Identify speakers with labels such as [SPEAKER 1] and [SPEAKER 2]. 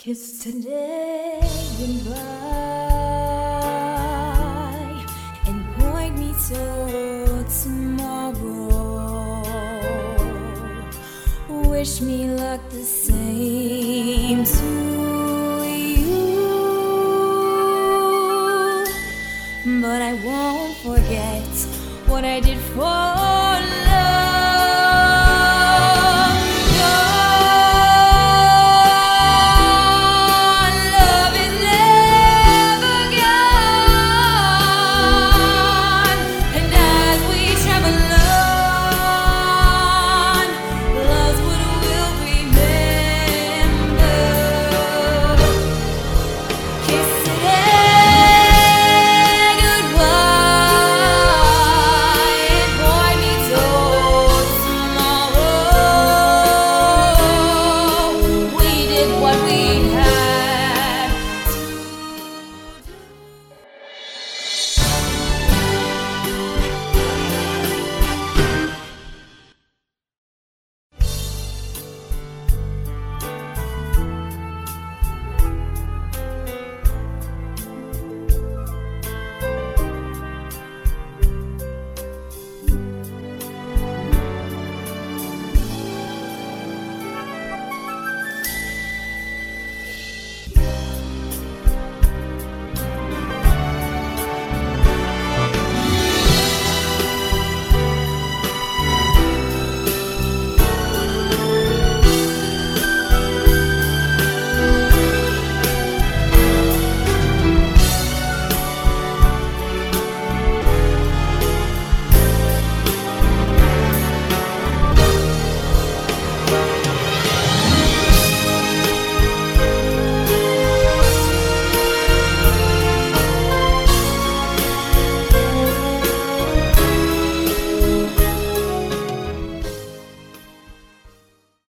[SPEAKER 1] Kiss today goodbye and point me to tomorrow. Wish me luck the same to you, but I won't forget what I did for